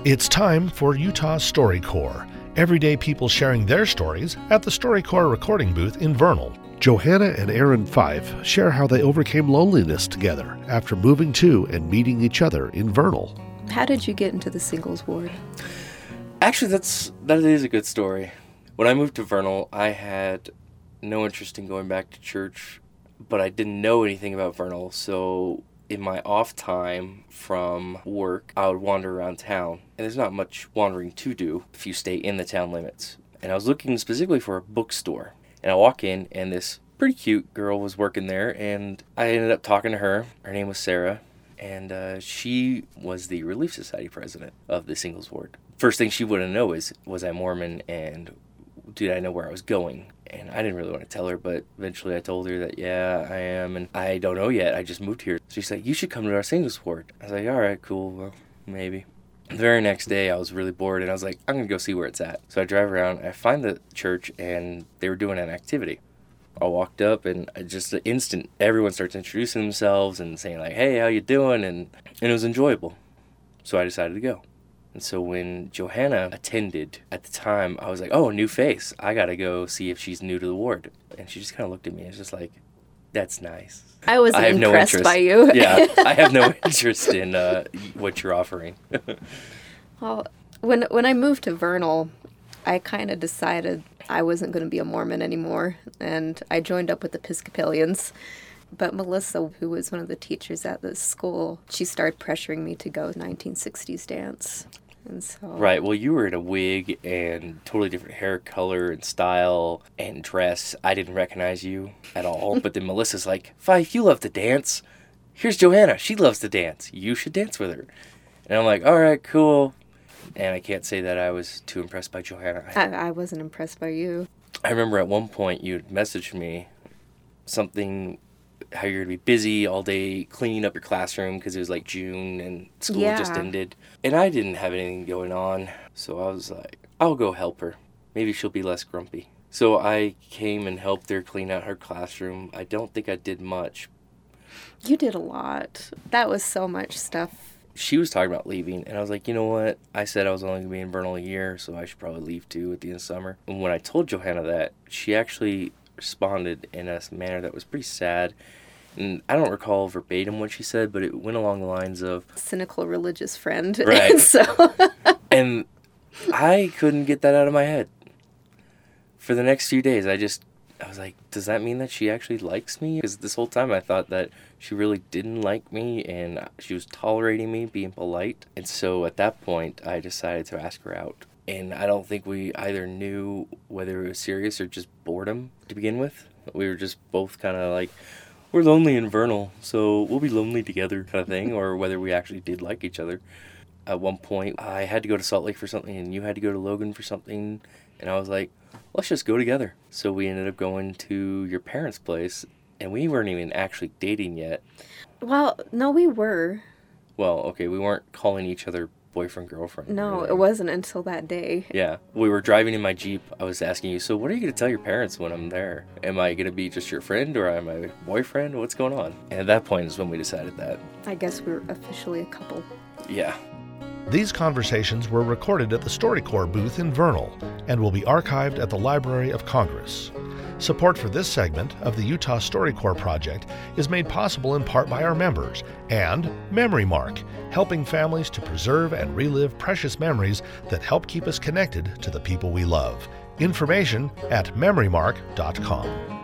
It's time for Utah StoryCorps. Everyday people sharing their stories at the StoryCorps recording booth in Vernal. Johanna and Aaron Fife share how they overcame loneliness together after moving to and meeting each other in Vernal. How did you get into the singles ward? Actually, that is a good story. When I moved to Vernal, I had no interest in going back to church, but I didn't know anything about Vernal, so in my off time from work, I would wander around town. And there's not much wandering to do if you stay in the town limits. And I was looking specifically for a bookstore. And I walk in, and this pretty cute girl was working there, and I ended up talking to her. Her name was Sarah, and she was the Relief Society president of the singles ward. First thing she wouldn't know is, was I Mormon, and did I know where I was going? And I didn't really want to tell her, but eventually I told her that, yeah, I am, and I don't know yet. I just moved here. She's like, you should come to our singles ward. I was like, all right, cool, well, maybe. The very next day, I was really bored, and I was like, I'm going to go see where it's at. So I drive around, I find the church, and they were doing an activity. I walked up, and just the instant, everyone starts introducing themselves and saying, like, hey, how you doing? And it was enjoyable. So I decided to go. And so when Johanna attended, at the time, I was like, oh, new face. I got to go see if she's new to the ward. And she just kind of looked at me and was just like, that's nice. I wasn't impressed by you. Yeah, I have no interest in what you're offering. Well, when I moved to Vernal, I kind of decided I wasn't going to be a Mormon anymore, and I joined up with Episcopalians. But Melissa, who was one of the teachers at the school, she started pressuring me to go 1960s dance. And so... Right, well, you were in a wig and totally different hair color and style and dress. I didn't recognize you at all. But then Melissa's like, Fife, you love to dance. Here's Johanna. She loves to dance. You should dance with her. And I'm like, all right, cool. And I can't say that I was too impressed by Johanna. I wasn't impressed by you. I remember at one point you messaged me something... how you're going to be busy all day cleaning up your classroom because it was like June and school just ended. And I didn't have anything going on, so I was like, I'll go help her. Maybe she'll be less grumpy. So I came and helped her clean out her classroom. I don't think I did much. You did a lot. That was so much stuff. She was talking about leaving, and I was like, you know what? I said I was only going to be in Vernal a year, so I should probably leave too at the end of summer. And when I told Johanna that, she actually responded in a manner that was pretty sad. And I don't recall verbatim what she said, but it went along the lines of... cynical religious friend. Right. So and I couldn't get that out of my head. For the next few days, I was like, does that mean that she actually likes me? Because this whole time I thought that she really didn't like me, and she was tolerating me, being polite. And so at that point, I decided to ask her out. And I don't think we either knew whether it was serious or just boredom to begin with. We were just both kind of like... we're lonely in Vernal, so we'll be lonely together kind of thing, or whether we actually did like each other. At one point, I had to go to Salt Lake for something, and you had to go to Logan for something, and I was like, let's just go together. So we ended up going to your parents' place, and we weren't even actually dating yet. Well, no, we were. Well, okay, we weren't calling each other boyfriend, girlfriend. No, it wasn't until that day. Yeah. We were driving in my Jeep. I was asking you, so what are you going to tell your parents when I'm there? Am I going to be just your friend, or am I a boyfriend? What's going on? And at that point is when we decided that. I guess we were officially a couple. Yeah. These conversations were recorded at the StoryCorps booth in Vernal and will be archived at the Library of Congress. Support for this segment of the Utah StoryCorps project is made possible in part by our members and Memory Mark, helping families to preserve and relive precious memories that help keep us connected to the people we love. Information at memorymark.com.